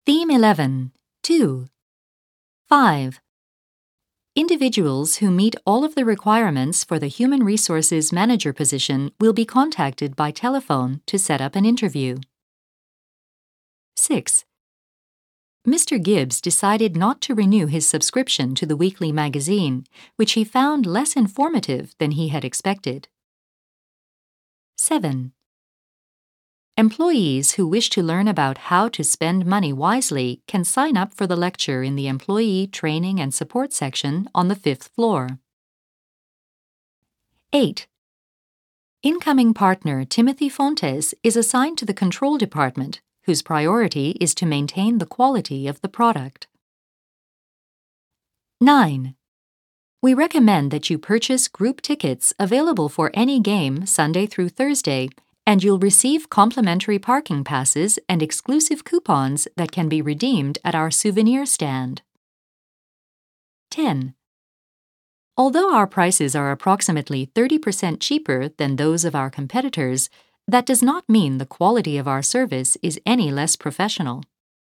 Theme 11. 2. 5. Individuals who meet all of the requirements for the Human Resources Manager position will be contacted by telephone to set up an interview. 6. Mr. Gibbs decided not to renew his subscription to the weekly magazine, which he found less informative than he had expected. 7. Employees who wish to learn about how to spend money wisely can sign up for the lecture in the Employee Training and Support section on the 5th floor. 8. Incoming partner Timothy Fontes is assigned to the Control Department, whose priority is to maintain the quality of the product. 9. We recommend that you purchase group tickets available for any game Sunday through Thursday, and you'll receive complimentary parking passes and exclusive coupons that can be redeemed at our souvenir stand. 10. Although our prices are approximately 30% cheaper than those of our competitors, that does not mean the quality of our service is any less professional.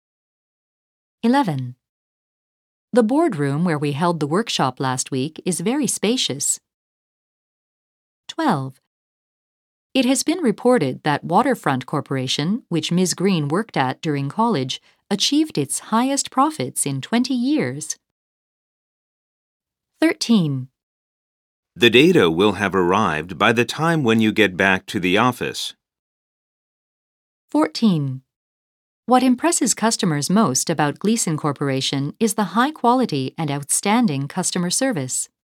11. The boardroom where we held the workshop last week is very spacious. 12. It has been reported that Waterfront Corporation, which Ms. Green worked at during college, achieved its highest profits in 20 years. 13. The data will have arrived by the time when you get back to the office. 14. What impresses customers most about Gleason Corporation is the high quality and outstanding customer service.